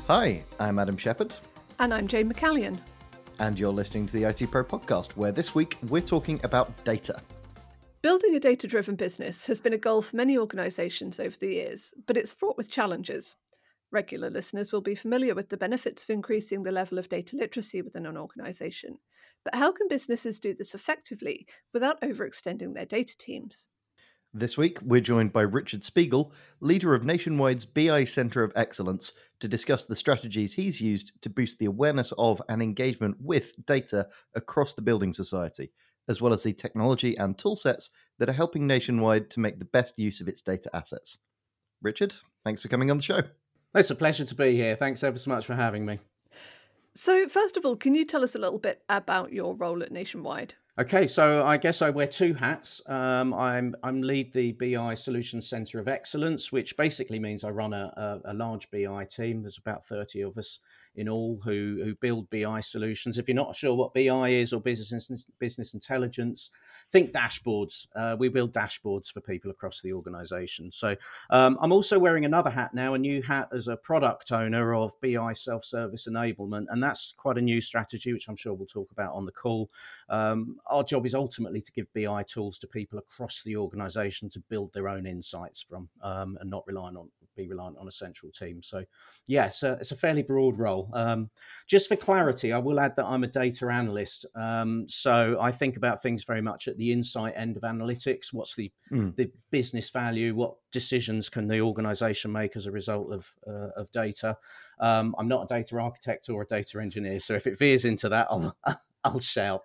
Hi, I'm Adam Shepherd. And I'm Jane McCallion. And you're listening to the IT Pro podcast, where this week we're talking about data. Building a data-driven business has been a goal for many organisations over the years, but it's fraught with challenges. Regular listeners will be familiar with the benefits of increasing the level of data literacy within an organisation. But how can businesses do this effectively without overextending their data teams? This week, we're joined by Richard Spiegel, leader of Nationwide's BI Centre of Excellence, to discuss the strategies he's used to boost the awareness of and engagement with data across the building society, as well as the technology and toolsets that are helping Nationwide to make the best use of its data assets. Richard, thanks for coming on the show. It's a pleasure to be here. Thanks ever so much for having me. So, first of all, can you tell us a little bit about your role at Nationwide? Okay, so I guess I wear two hats. I'm lead the BI Solutions Centre of Excellence, which basically means I run a large BI team. There's about 30 of us in all who build BI solutions. If you're not sure what BI is or business intelligence, think dashboards. We build dashboards for people across the organisation. So I'm also wearing another hat now, a new hat as a product owner of BI self-service enablement, and that's quite a new strategy, which I'm sure we'll talk about on the call. Our job is ultimately to give BI tools to people across the organisation to build their own insights from, and not be reliant on a central team. So, yeah, it's a fairly broad role. Just for clarity, I will add that I'm a data analyst. So I think about things very much at the insight end of analytics. What's the business value? What decisions can the organisation make as a result of data? I'm not a data architect or a data engineer, so if it veers into that, I'll shout.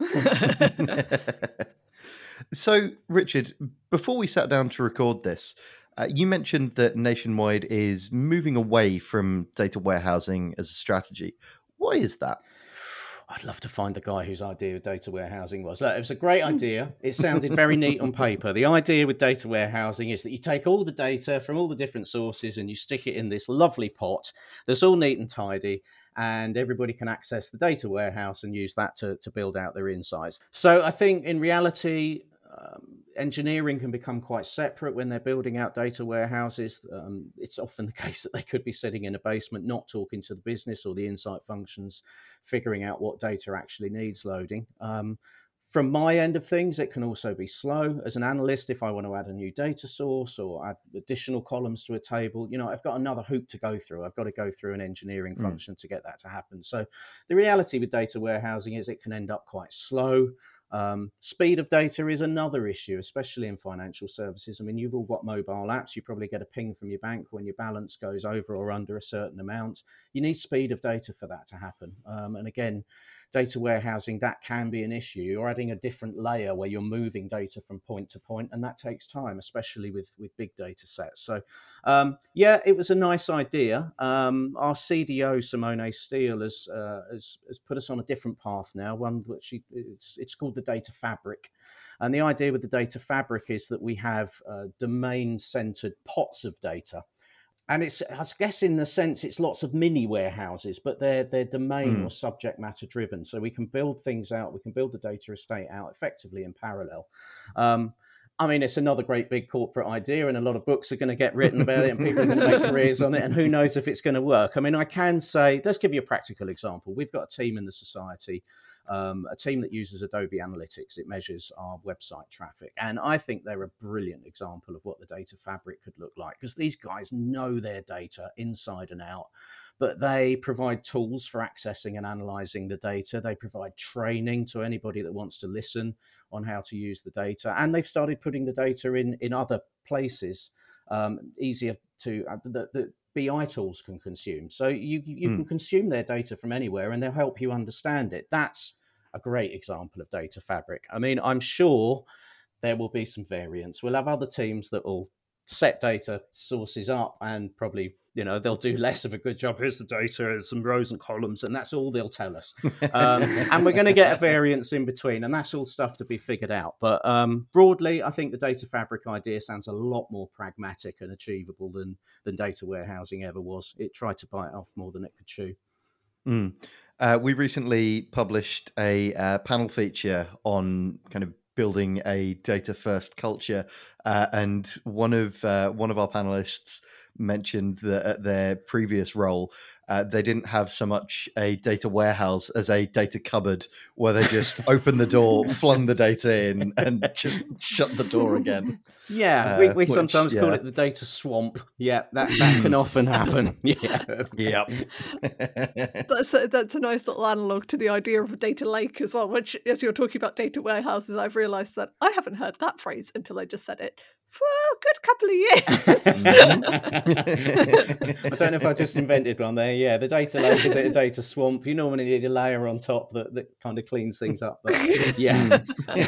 So, Richard, before we sat down to record this, you mentioned that Nationwide is moving away from data warehousing as a strategy. Why is that? I'd love to find the guy whose idea of data warehousing was. Look, it was a great idea. It sounded very neat on paper. The idea with data warehousing is that you take all the data from all the different sources and you stick it in this lovely pot that's all neat and tidy, and everybody can access the data warehouse and use that to build out their insights. So I think in reality, engineering can become quite separate when they're building out data warehouses. It's often the case that they could be sitting in a basement, not talking to the business or the insight functions, figuring out what data actually needs loading. From my end of things, it can also be slow. As an analyst, if I want to add a new data source or add additional columns to a table, I've got another hoop to go through. I've got to go through an engineering function to get that to happen. So the reality with data warehousing is it can end up quite slow. Speed of data is another issue, especially in financial services. I mean, you've all got mobile apps. You probably get a ping from your bank when your balance goes over or under a certain amount. You need speed of data for that to happen. And again, data warehousing, that can be an issue. You're adding a different layer where you're moving data from point to point, and that takes time, especially with big data sets. So, yeah, it was a nice idea. Our CDO, Simone Steele, has put us on a different path now, one which it's called the data fabric. And the idea with the data fabric is that we have domain-centered pots of data. And it's, I guess, in the sense, it's lots of mini warehouses, but they're domain or subject matter driven. So we can build things out. We can build the data estate out effectively in parallel. I mean, it's another great big corporate idea, and a lot of books are going to get written about it, and people are going to make careers on it. And who knows if it's going to work? I mean, I can say, let's give you a practical example. We've got a team in the society. A team that uses Adobe Analytics. It measures our website traffic. And I think they're a brilliant example of what the data fabric could look like, because these guys know their data inside and out, but they provide tools for accessing and analyzing the data. They provide training to anybody that wants to listen on how to use the data. And they've started putting the data in other places, easier to, the BI tools can consume. So you can consume their data from anywhere, and they'll help you understand it. That's a great example of data fabric. I mean, I'm sure there will be some variance. We'll have other teams that will set data sources up and probably, they'll do less of a good job. Here's the data, there's some rows and columns, and that's all they'll tell us. And we're going to get a variance in between, and that's all stuff to be figured out. But broadly, I think the data fabric idea sounds a lot more pragmatic and achievable than data warehousing ever was. It tried to bite off more than it could chew. We recently published a panel feature on kind of building a data first culture, and one of our panelists mentioned that at their previous role, they didn't have so much a data warehouse as a data cupboard, where they just opened the door, flung the data in, and just shut the door again. Yeah, we sometimes call yeah. it the data swamp. Yeah, that can often happen. Yeah. Yep. That's a nice little analogue to the idea of a data lake as well, which, as you're talking about data warehouses, I've realised that I haven't heard that phrase until I just said it for a good couple of years. I don't know if I just invented one there. Yeah, the data lake is a data swamp. You normally need a layer on top that kind of cleans things up. But yeah.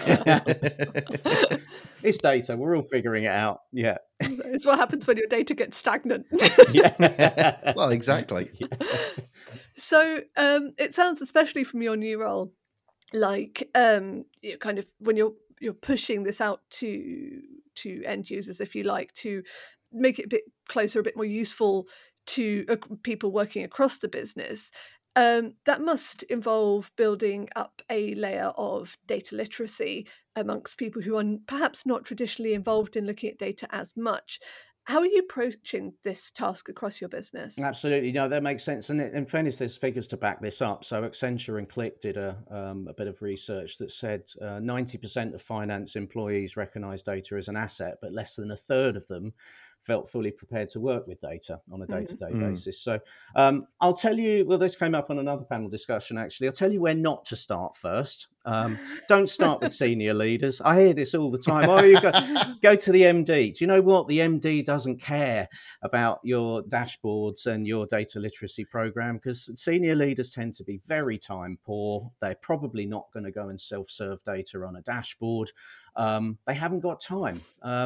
It's data. We're all figuring it out. Yeah. It's what happens when your data gets stagnant. Yeah. Well, exactly. Yeah. So it sounds, especially from your new role, like you kind of when you're pushing this out to end users, if you like, to make it a bit closer, a bit more useful to people working across the business. That must involve building up a layer of data literacy amongst people who are perhaps not traditionally involved in looking at data as much. How are you approaching this task across your business? Absolutely, no, that makes sense. And in fairness, there's figures to back this up. So Accenture and Click did a bit of research that said 90% of finance employees recognise data as an asset, but less than a third of them felt fully prepared to work with data on a day-to-day basis. So I'll tell you, well, this came up on another panel discussion, actually. I'll tell you where not to start first. Don't start with senior leaders. I hear this all the time. Oh, you go to the MD. Do you know what? The MD doesn't care about your dashboards and your data literacy program, because senior leaders tend to be very time poor. They're probably not going to go and self-serve data on a dashboard. They haven't got time.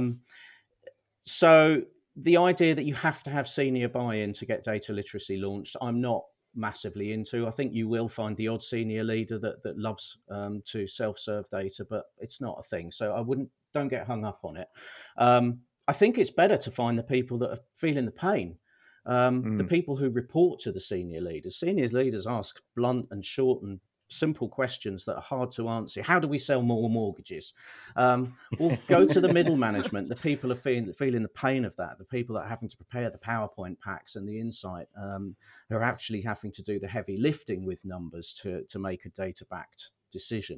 So the idea that you have to have senior buy-in to get data literacy launched, I'm not massively into. I think you will find the odd senior leader that loves to self-serve data, but it's not a thing. So don't get hung up on it. I think it's better to find the people that are feeling the pain. The people who report to the senior leaders. Senior leaders ask blunt and short and simple questions that are hard to answer. How do we sell more mortgages? Or go to the middle management, the people are feeling the pain of that, the people that are having to prepare the PowerPoint packs and the insight, who are actually having to do the heavy lifting with numbers to make a data-backed decision.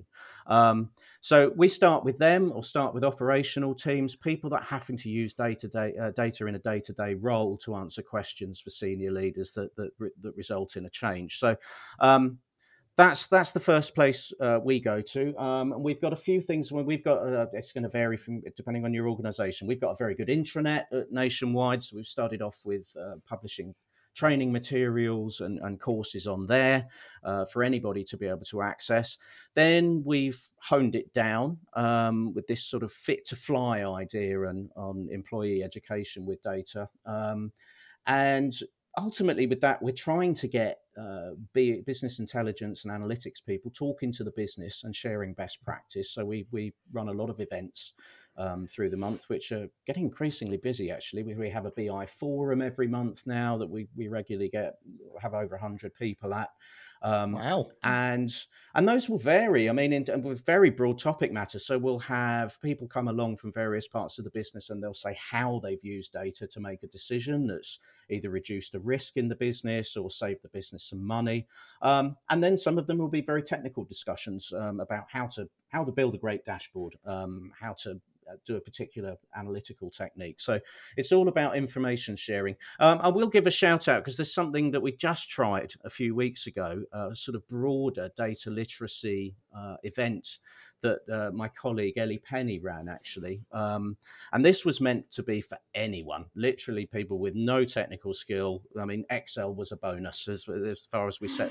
So we start with them, or start with operational teams, people that are having to use data in a day-to-day role to answer questions for senior leaders that result in a change. So that's the first place we go to. And we've got a few things. We've got it's going to vary from depending on your organisation. We've got a very good intranet nationwide. So we've started off with publishing training materials and courses on there for anybody to be able to access. Then we've honed it down with this sort of fit to fly idea and on employee education with data. And ultimately with that, we're trying to get business intelligence and analytics people talking to the business and sharing best practice. So we run a lot of events through the month, which are getting increasingly busy, actually. We have a BI forum every month now that we regularly have over 100 people at. Wow. And those will vary. I mean, with very broad topic matters. So we'll have people come along from various parts of the business and they'll say how they've used data to make a decision that's either reduced a risk in the business or saved the business some money. And then some of them will be very technical discussions about how to build a great dashboard, how to do a particular analytical technique. So it's all about information sharing. I will give a shout out because there's something that we just tried a few weeks ago, a sort of broader data literacy event that my colleague Ellie Penny ran, actually. And this was meant to be for anyone, literally people with no technical skill. I mean, Excel was a bonus as far as we set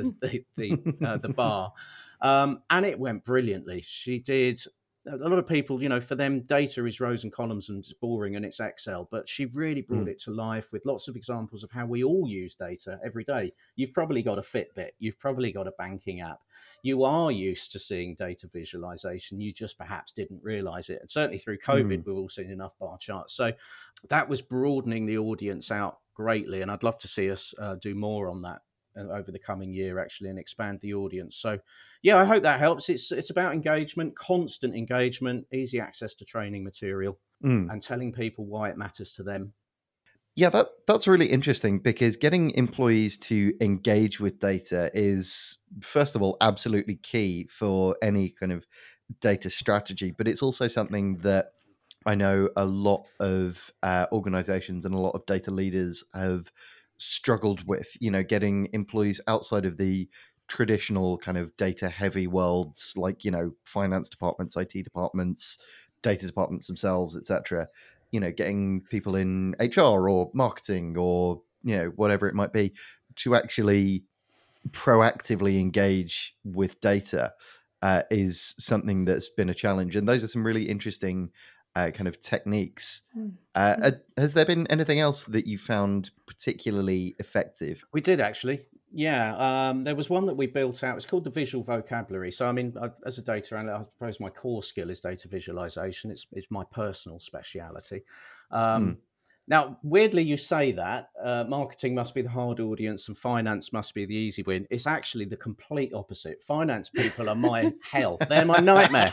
the bar. And it went brilliantly. She did. A lot of people, for them, data is rows and columns and it's boring and it's Excel, but she really brought it to life with lots of examples of how we all use data every day. You've probably got a Fitbit. You've probably got a banking app. You are used to seeing data visualization. You just perhaps didn't realize it. And certainly through COVID, we've all seen enough bar charts. So that was broadening the audience out greatly. And I'd love to see us do more on that over the coming year, actually, and expand the audience. So yeah, I hope that helps. It's about engagement, constant engagement, easy access to training material, and telling people why it matters to them. Yeah, that's really interesting because getting employees to engage with data is, first of all, absolutely key for any kind of data strategy, but it's also something that I know a lot of organizations and a lot of data leaders have struggled with, getting employees outside of the traditional kind of data heavy worlds like, finance departments, IT departments, data departments themselves, etc. Getting people in HR or marketing or, whatever it might be to actually proactively engage with data is something that's been a challenge. And those are some really interesting kind of techniques. Has there been anything else that you found particularly effective? We did actually. Yeah, there was one that we built out. It's called the visual vocabulary. So, I mean, as a data analyst, I suppose my core skill is data visualization. It's my personal speciality. Um, Now, weirdly, you say that marketing must be the hard audience and finance must be the easy win. It's actually the complete opposite. Finance people are my hell. They're my nightmare.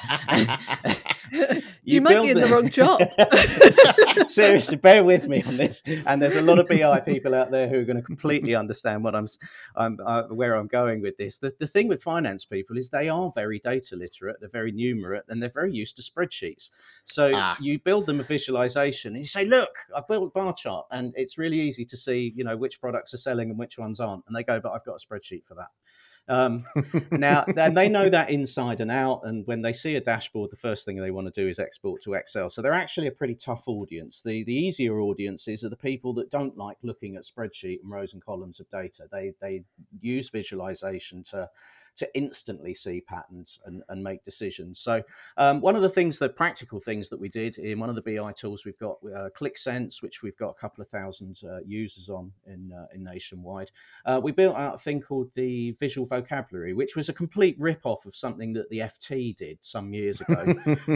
You might be in the wrong job. Seriously, bear with me on this. And there's a lot of BI people out there who are going to completely understand what where I'm going with this. The thing with finance people is they are very data literate, they're very numerate, and they're very used to spreadsheets. So you build them a visualization and you say, look, I've built a bar chart and it's really easy to see, which products are selling and which ones aren't. And they go, but I've got a spreadsheet for that. Now, then they know that inside and out. And when they see a dashboard, the first thing they want to do is export to Excel. So they're actually a pretty tough audience. The easier audiences are the people that don't like looking at spreadsheet and rows and columns of data. They use visualization to instantly see patterns and make decisions. So one of the practical things that we did in one of the BI tools, we've got ClickSense, which we've got a couple of thousand users on in Nationwide. We built out a thing called the visual vocabulary, which was a complete rip-off of something that the FT did some years ago.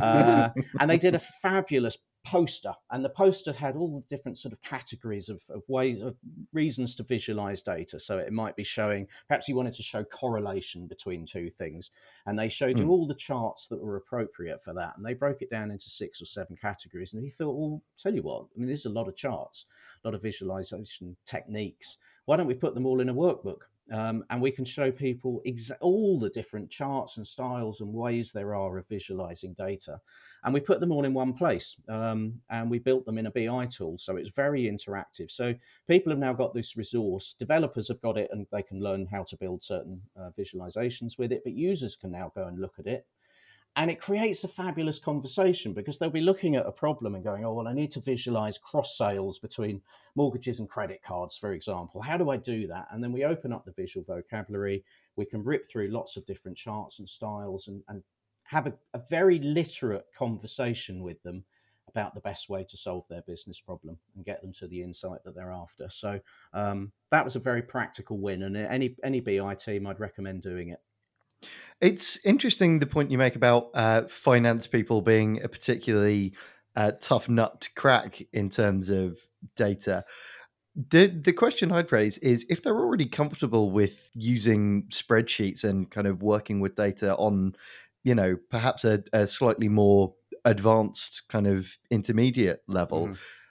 And they did a fabulous poster, and the poster had all the different sort of categories of ways of reasons to visualize data. So it might be showing, perhaps you wanted to show correlation between two things, and they showed you all the charts that were appropriate for that, and they broke it down into 6 or 7 categories. And he thought, well, tell you what, I mean, there's a lot of charts, a lot of visualization techniques. Why don't we put them all in a workbook? And we can show people all the different charts and styles and ways there are of visualizing data. And we put them all in one place. And we built them in a BI tool. So it's very interactive. So people have now got this resource. Developers have got it and they can learn how to build certain visualizations with it. But users can now go and look at it. And it creates a fabulous conversation because they'll be looking at a problem and going, oh, well, I need to visualize cross sales between mortgages and credit cards, for example. How do I do that? And then we open up the visual vocabulary. We can rip through lots of different charts and styles and have a very literate conversation with them about the best way to solve their business problem and get them to the insight that they're after. So that was a very practical win. And any BI team, I'd recommend doing it. It's interesting the point you make about finance people being a particularly tough nut to crack in terms of data. The question I'd raise is if they're already comfortable with using spreadsheets and kind of working with data on, perhaps a slightly more advanced kind of intermediate level.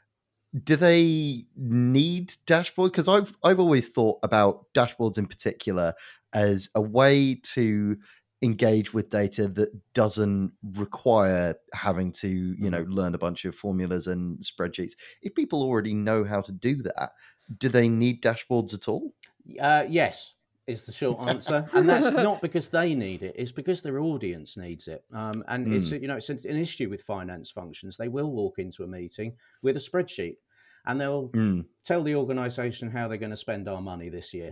Do they need dashboards? Because I've always thought about dashboards in particular as a way to engage with data that doesn't require having to, learn a bunch of formulas and spreadsheets. If people already know how to do that, do they need dashboards at all? Yes, is the short answer, and that's not because they need it; it's because their audience needs it. And it's it's an issue with finance functions. They will walk into a meeting with a spreadsheet, and they'll tell the organisation how they're going to spend our money this year.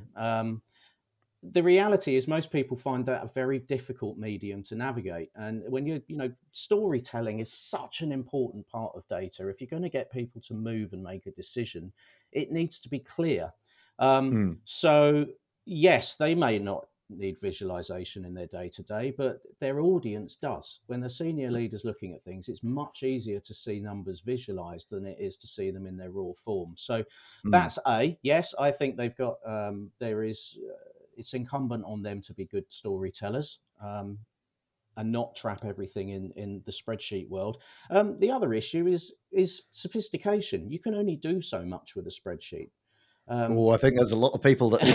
The reality is most people find that a very difficult medium to navigate. And when storytelling is such an important part of data. If you're going to get people to move and make a decision, it needs to be clear. So yes, they may not need visualization in their day-to-day, but their audience does. When the senior leader's looking at things, it's much easier to see numbers visualized than it is to see them in their raw form. So that's yes, I think they've got, it's incumbent on them to be good storytellers. and not trap everything in the spreadsheet world. The other issue is sophistication. You can only do so much with a spreadsheet. I think there's a lot of people that.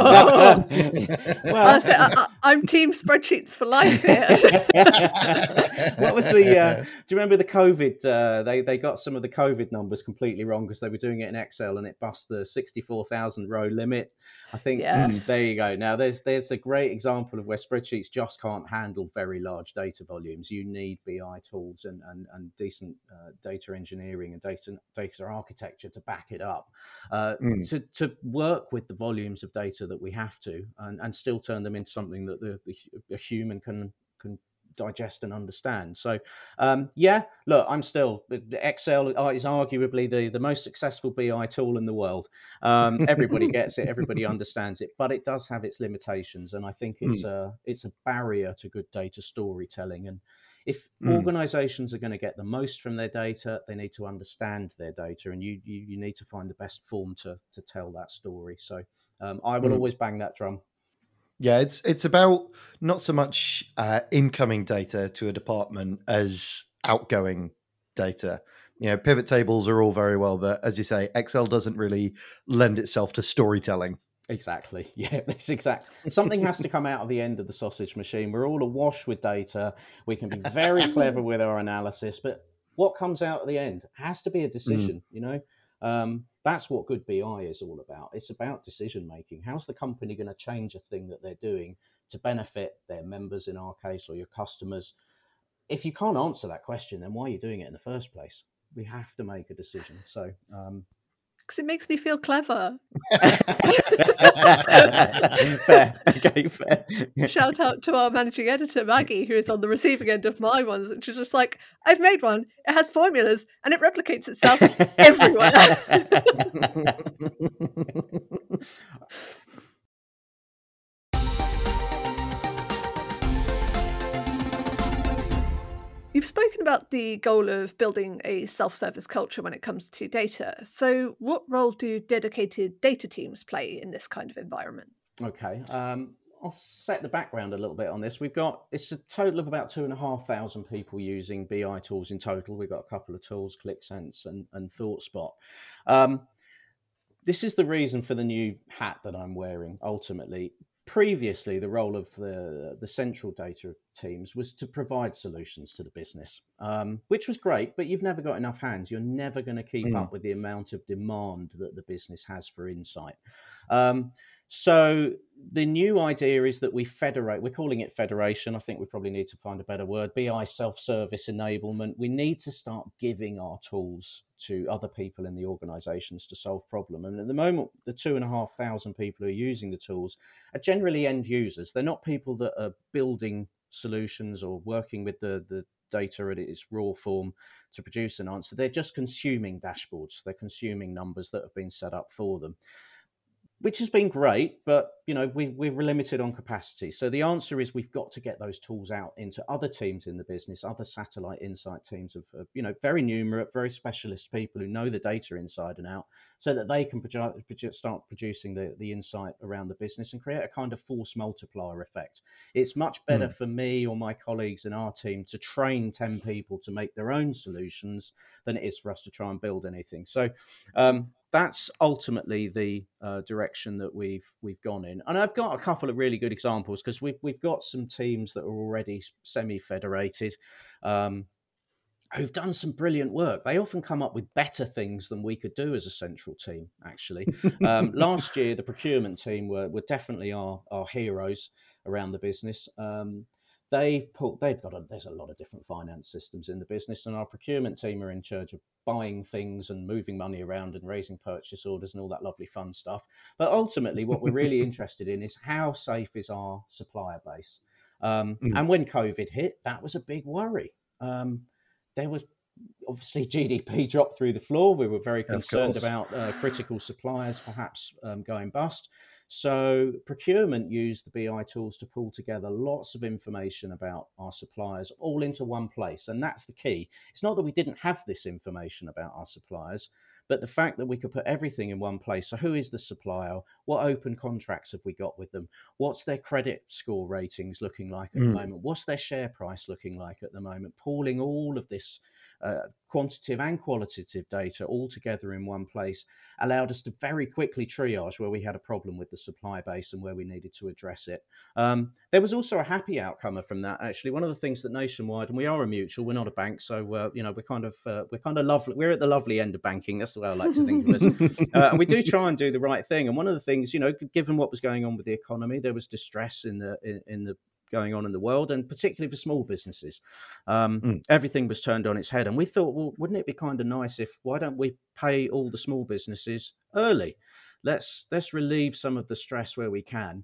Well, I'm team spreadsheets for life here. What was the? Do you remember the COVID? They got some of the COVID numbers completely wrong because they were doing it in Excel and it bust the 64,000 row limit. I think Yes. there you go. Now there's a great example of where spreadsheets just can't handle very large data volumes. You need BI tools and decent data engineering and data architecture to back it up. To work with the volumes of data that we have to, and still turn them into something that a human can digest and understand. So, look, I'm still Excel is arguably the most successful BI tool in the world. Everybody gets it, everybody understands it, but it does have its limitations, and I think it's a barrier to good data storytelling. And if organizations are going to get the most from their data, they need to understand their data, and you need to find the best form to tell that story. So I will always bang that drum. Yeah, it's about not so much incoming data to a department as outgoing data. Pivot tables are all very well, but as you say, Excel doesn't really lend itself to storytelling. Exactly. Yeah, it's exactly. Something has to come out of the end of the sausage machine. We're all awash with data. We can be very clever with our analysis, but what comes out at the end has to be a decision, That's what good BI is all about. It's about decision making. How's the company going to change a thing that they're doing to benefit their members, in our case, or your customers? If you can't answer that question, then why are you doing it in the first place? We have to make a decision. So, because it makes me feel clever. Fair. Okay, fair. Shout out to our managing editor, Maggie, who is on the receiving end of my ones. And she's just like, I've made one. It has formulas and it replicates itself everywhere. You've spoken about the goal of building a self-service culture when it comes to data. So what role do dedicated data teams play in this kind of environment? Okay. I'll set the background a little bit on this. It's a total of about 2,500 people using BI tools in total. We've got a couple of tools, ClickSense and ThoughtSpot. This is the reason for the new hat that I'm wearing, ultimately. Previously, the role of the central data teams was to provide solutions to the business, which was great, but you've never got enough hands. You're never going to keep up with the amount of demand that the business has for insight. So the new idea is that we federate. We're calling it federation. I think we probably need to find a better word. BI self-service enablement. We need to start giving our tools to other people in the organizations to solve problems. And at the moment, the 2,500 people who are using the tools are generally end users. They're not people that are building solutions or working with the data at its raw form to produce an answer. They're just consuming dashboards. They're consuming numbers that have been set up for them, which has been great, but we're limited on capacity. So the answer is we've got to get those tools out into other teams in the business, other satellite insight teams of very numerate, very specialist people who know the data inside and out, so that they can start producing the insight around the business and create a kind of force multiplier effect. It's much better for me or my colleagues in our team to train 10 people to make their own solutions than it is for us to try and build anything. So that's ultimately the direction that we've gone in. And I've got a couple of really good examples because we've got some teams that are already semi-federated who've done some brilliant work. They often come up with better things than we could do as a central team, actually. Last year, the procurement team were definitely our heroes around the business. There's a lot of different finance systems in the business, and our procurement team are in charge of buying things and moving money around and raising purchase orders and all that lovely fun stuff. But ultimately, what we're really interested in is how safe is our supplier base. And when COVID hit, that was a big worry. There was obviously GDP dropped through the floor. We were very concerned about critical suppliers perhaps going bust. So procurement used the BI tools to pull together lots of information about our suppliers all into one place. And that's the key. It's not that we didn't have this information about our suppliers, But the fact that we could put everything in one place, so who is the supplier? What open contracts have we got with them? What's their credit score ratings looking like at the moment? What's their share price looking like at the moment? Pooling all of this quantitative and qualitative data all together in one place allowed us to very quickly triage where we had a problem with the supply base and where we needed to address it. There was also a happy outcome from that. Actually, one of the things that Nationwide, and we are a mutual, we're not a bank, so we're kind of lovely. We're at the lovely end of banking. That's the way I like to think of us. And we do try and do the right thing. And one of the things, given what was going on with the economy, there was distress in the going on in the world, and particularly for small businesses. Everything was turned on its head, and we thought, well, wouldn't it be kind of nice why don't we pay all the small businesses early? Let's relieve some of the stress where we can.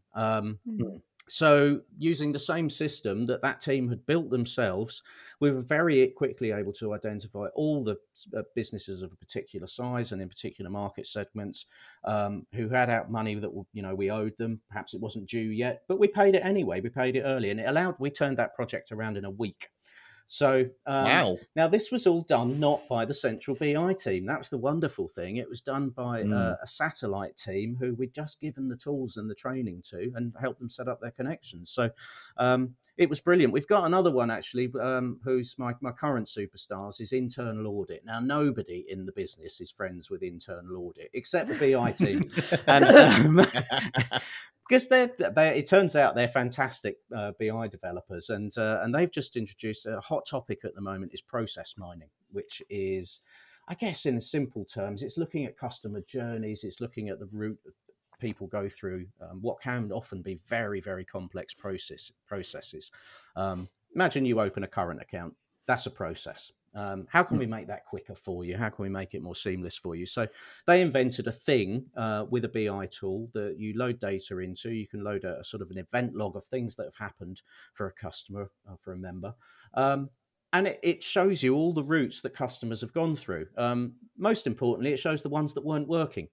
So using the same system that team had built themselves, we were very quickly able to identify all the businesses of a particular size and in particular market segments who had out money that we owed them. Perhaps it wasn't due yet, but we paid it anyway. We paid it early, and we turned that project around in a week. So wow. Now this was all done not by the central BI team. That was the wonderful thing. It was done by a satellite team who we'd just given the tools and the training to and helped them set up their connections. So it was brilliant. We've got another one actually, who's my current superstars, is internal audit. Now nobody in the business is friends with internal audit except the BI team. And because it turns out they're fantastic BI developers, and they've just introduced a hot topic at the moment is process mining, which is, I guess, in simple terms, it's looking at customer journeys, it's looking at the route people go through, what can often be very, very complex processes. Imagine you open a current account. That's a process. How can we make that quicker for you? How can we make it more seamless for you? So they invented a thing with a BI tool that you load data into. You can load a sort of an event log of things that have happened for a customer, for a member. And it shows you all the routes that customers have gone through. Most importantly, it shows the ones that weren't working.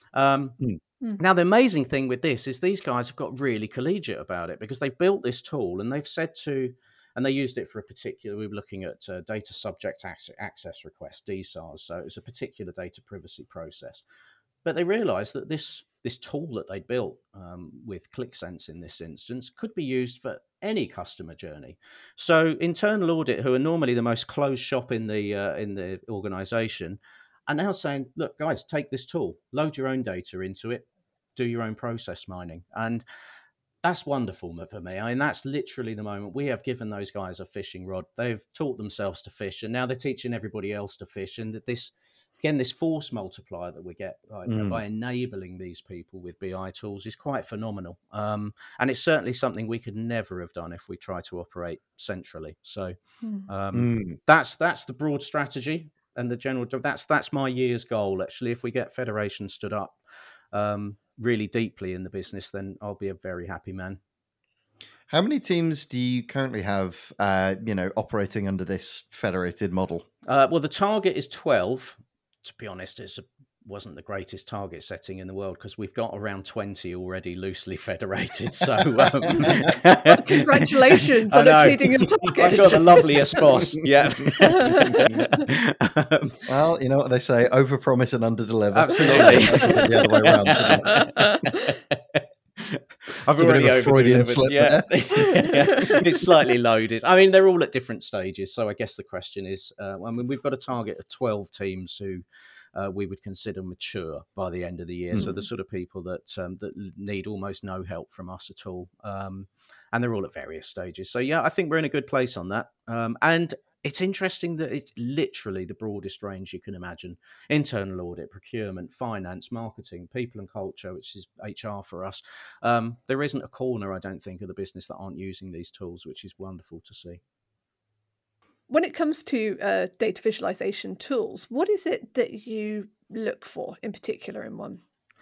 Now, the amazing thing with this is these guys have got really collegiate about it, because they've built this tool and they've said and they used it for a particular, we were looking at data subject access requests, DSARs. So it was a particular data privacy process. But they realized that this tool that they built with ClickSense in this instance could be used for any customer journey. So internal audit, who are normally the most closed shop in the organization, are now saying, look, guys, take this tool, load your own data into it, do your own process mining. And that's wonderful for me. I mean, that's literally the moment we have given those guys a fishing rod. They've taught themselves to fish, and now they're teaching everybody else to fish. And this force multiplier that we get by enabling these people with BI tools is quite phenomenal. And it's certainly something we could never have done if we tried to operate centrally. So that's the broad strategy and the general. That's my year's goal, actually. If we get Federation stood up really deeply in the business, then I'll be a very happy man. How many teams do you currently have, operating under this federated model? Well, the target is 12. To be honest, it wasn't the greatest target setting in the world, because we've got around 20 already loosely federated. So congratulations on exceeding your target. I've got the loveliest boss. Yeah. Well, you know what they say: overpromise and underdeliver. Absolutely. The other way around. I've already over-delivered. Yeah. It's slightly loaded. I mean, they're all at different stages. So I guess the question is, we've got a target of 12 teams who we would consider mature by the end of the year. So the sort of people that need almost no help from us at all. And they're all at various stages. So yeah, I think we're in a good place on that. And it's interesting that it's literally the broadest range you can imagine: internal audit, procurement, finance, marketing, people and culture, which is HR for us. There isn't a corner, I don't think, of the business that aren't using these tools, which is wonderful to see. When it comes to data visualization tools, what is it that you look for in particular in one?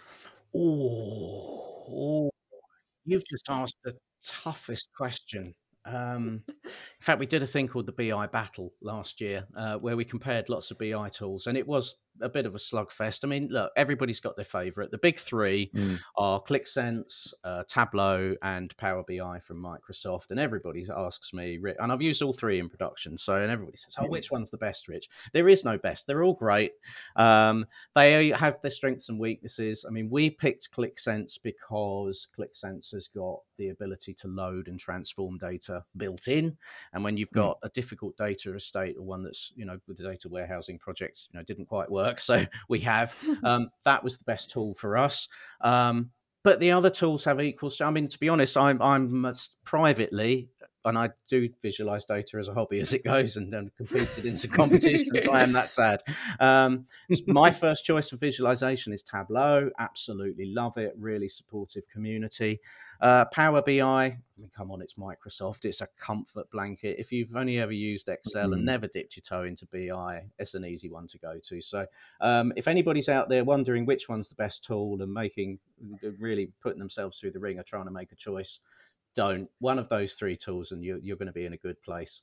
Oh, you've just asked the toughest question. In fact, we did a thing called the BI Battle last year, where we compared lots of BI tools, and it was a bit of a slugfest. I mean, look, everybody's got their favourite. The big three are ClickSense, Tableau, and Power BI from Microsoft. And everybody asks me, and I've used all three in production. So, and everybody says, "Oh, which one's the best, Rich?" There is no best. They're all great. They have their strengths and weaknesses. I mean, we picked ClickSense because ClickSense has got the ability to load and transform data built in. And when you've got a difficult data estate, or one that's, with the data warehousing project, didn't quite work. So we have, that was the best tool for us. But the other tools have equal. I mean, to be honest, I'm privately, and I do visualize data as a hobby as it goes, and then competed in some competitions. I am that sad. My first choice for visualization is Tableau. Absolutely love it. Really supportive community. Power BI, I mean, come on, it's Microsoft. It's a comfort blanket. If you've only ever used Excel and never dipped your toe into BI, it's an easy one to go to. So if anybody's out there wondering which one's the best tool and really putting themselves through the ring or trying to make a choice, don't. One of those three tools and you're going to be in a good place.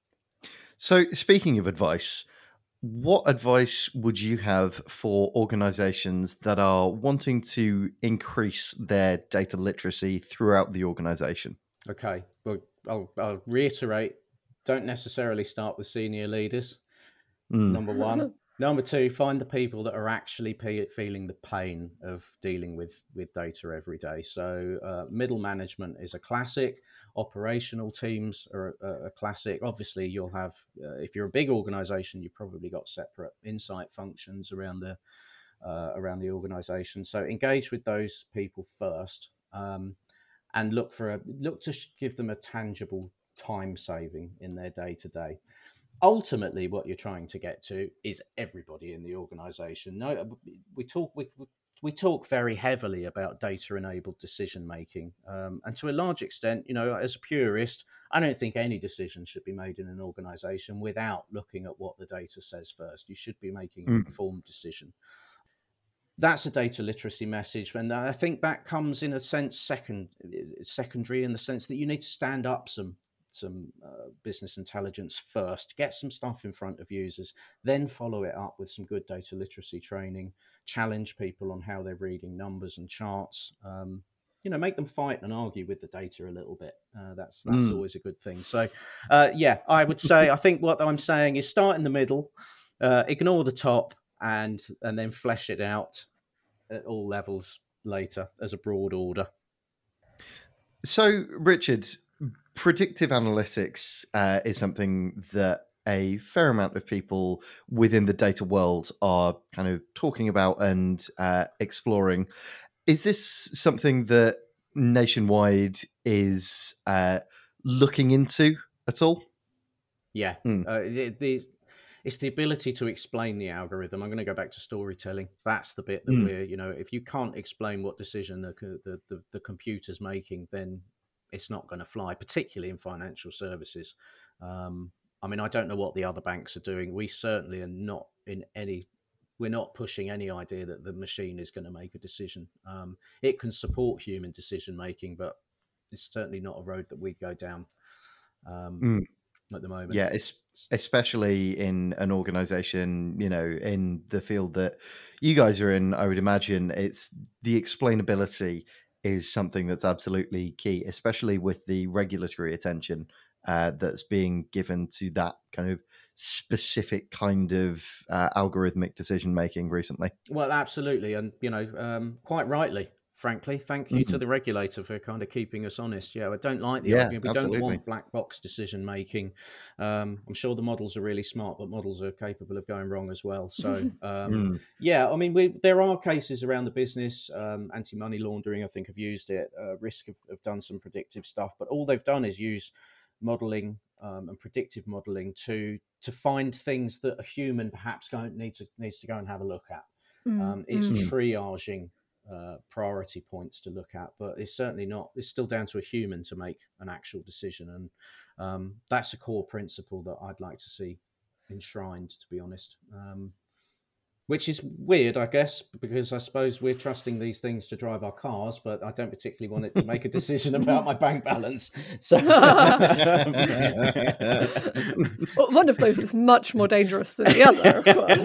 So speaking of advice, what advice would you have for organizations that are wanting to increase their data literacy throughout the organization? Okay, well, I'll reiterate, don't necessarily start with senior leaders, number one. Number two, find the people that are actually feeling the pain of dealing with data every day. So middle management is a classic. Operational teams are a classic. Obviously, you'll have, if you're a big organization, you've probably got separate insight functions around the organization. So engage with those people first, and look to give them a tangible time saving in their day to day. Ultimately, what you're trying to get to is everybody in the organization. No, we talk very heavily about data-enabled decision making, and to a large extent, as a purist, I don't think any decision should be made in an organization without looking at what the data says first. You should be making an informed decision. That's a data literacy message, and I think that comes in a sense secondary, in the sense that you need to stand up some business intelligence first, get some stuff in front of users, then follow it up with some good data literacy training, challenge people on how they're reading numbers and charts, make them fight and argue with the data a little bit. That's always a good thing. So I would say, I think what I'm saying is start in the middle, ignore the top, and then flesh it out at all levels later as a broad order. So, Richard, predictive analytics is something that a fair amount of people within the data world are kind of talking about and exploring. Is this something that Nationwide is looking into at all? Yeah. It's the ability to explain the algorithm. I'm going to go back to storytelling. That's the bit that we're, if you can't explain what decision the computer's making, then it's not going to fly, particularly in financial services. I mean, I don't know what the other banks are doing. We certainly are not we're not pushing any idea that the machine is going to make a decision. It can support human decision making, but it's certainly not a road that we go down at the moment. Yeah, especially in an organization, in the field that you guys are in, I would imagine it's the explainability is something that's absolutely key, especially with the regulatory attention that's being given to that kind of specific kind of algorithmic decision making recently. Well, absolutely, and quite rightly, frankly, thank you to the regulator for kind of keeping us honest. Yeah, I don't like the argument. We don't want black box decision making. I'm sure the models are really smart, but models are capable of going wrong as well. So, I mean, there are cases around the business. Anti-money laundering, I think, have used it. Risk have done some predictive stuff, but all they've done is use modeling and predictive modeling to find things that a human perhaps needs to go and have a look at. It's triaging priority points to look at, but it's certainly not. It's still down to a human to make an actual decision, and that's a core principle that I'd like to see enshrined, to be honest. Which is weird, I guess, because I suppose we're trusting these things to drive our cars, but I don't particularly want it to make a decision about my bank balance. So Well, one of those is much more dangerous than the other,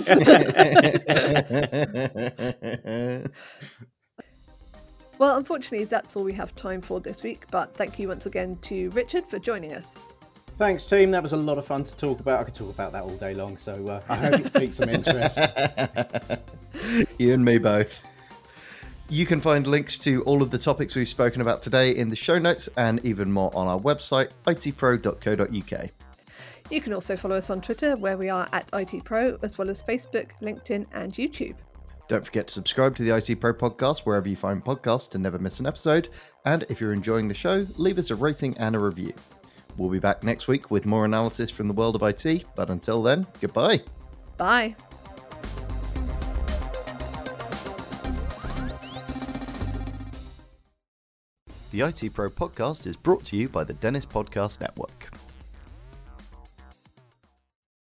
of course. Well, unfortunately, that's all we have time for this week, but thank you once again to Richard for joining us. Thanks, team. That was a lot of fun to talk about. I could talk about that all day long, so I hope it piqued some interest. You and me both. You can find links to all of the topics we've spoken about today in the show notes and even more on our website, itpro.co.uk. You can also follow us on Twitter, where we are at ITPro, as well as Facebook, LinkedIn, and YouTube. Don't forget to subscribe to the IT Pro podcast wherever you find podcasts to never miss an episode. And if you're enjoying the show, leave us a rating and a review. We'll be back next week with more analysis from the world of IT. But until then, goodbye. Bye. The IT Pro podcast is brought to you by the Dennis Podcast Network.